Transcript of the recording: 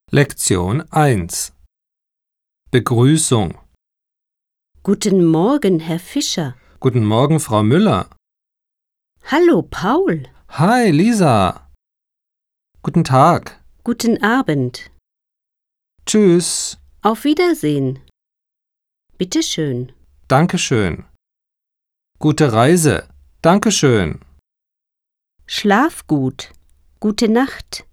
Lektion 1 Begrüßung. Guten Morgen, Herr Fischer. Guten Morgen, Frau Müller. Hallo, Paul. Hi, Lisa. Guten Tag. Guten Abend. Tschüss. Auf Wiedersehen. Bitte schön. Dankeschön. Gute Reise. Dankeschön. Schlaf gut. Gute Nacht.